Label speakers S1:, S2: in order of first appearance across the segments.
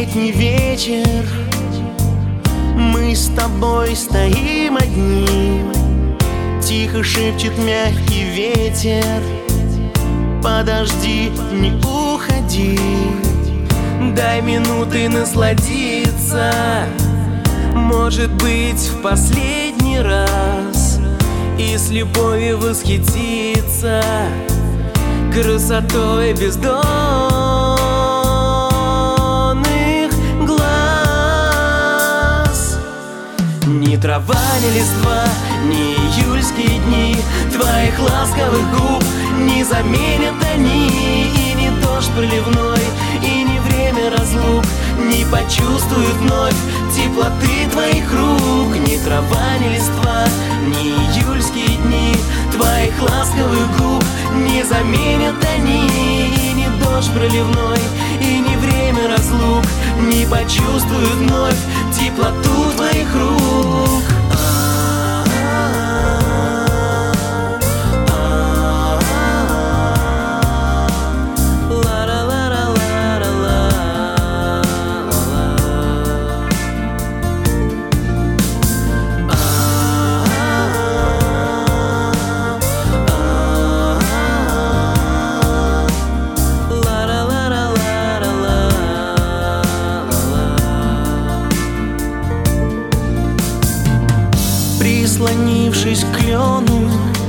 S1: летний вечер, мы с тобой стоим одни. Тихо шепчет мягкий ветер: подожди, не уходи.
S2: Дай минуты насладиться, может быть, в последний раз, и с любовью восхититься красотой бездонных глаз. Ни трава, ни листва, ни июльские дни твоих ласковых губ не заменят они. И не дождь проливной, и не время разлук не почувствуют вновь теплоты твоих рук. Ни трава, ни листва, ни июльские дни твоих ласковых губ не заменят они. И не дождь проливной, и не время разлук не почувствуют вновь теплоту твоих рук.
S1: Прислонившись к клену,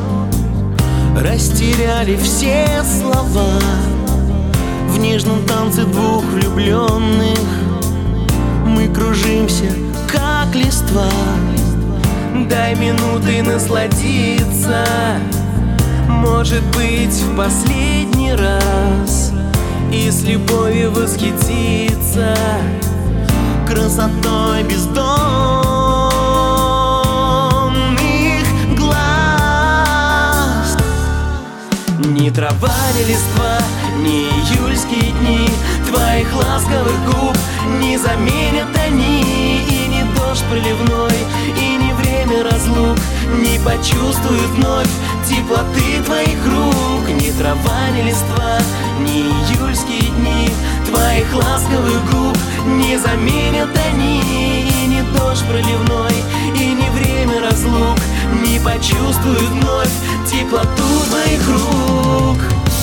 S1: растеряли все слова. В нежном танце двух влюбленных мы кружимся, как листва.
S2: Дай минуты насладиться, может быть, в последний раз, и с любовью восхититься
S1: красотой бездонных глаз.
S2: Ни трава, ни листва, ни июльские дни твоих ласковых губ не заменят они. И не дождь проливной, и не время разлук не почувствуют вновь теплоты твоих рук. Ни трава, ни листва, ни июльские дни твоих ласковых губ не заменят они. И не дождь проливной, и не время разлук не почувствуют вновь теплоту твоих рук.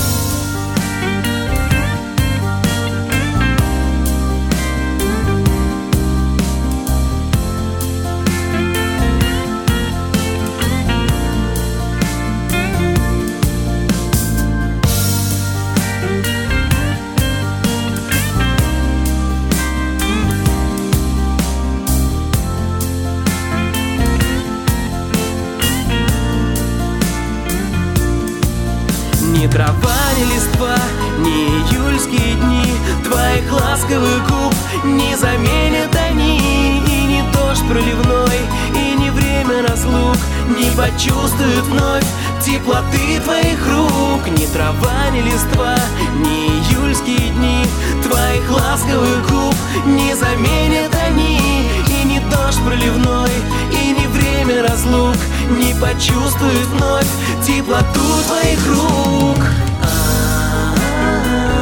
S2: Ни трава, ни листва, ни июльские дни твоих ласковых губ не заменят они. И не дождь проливной, и не время разлук не почувствуют вновь теплоты твоих рук. Ни трава, ни листва, ни июльские дни твоих ласковых губ не заменят они. И не дождь проливной, и не время разлук не почувствует вновь теплоту твоих рук.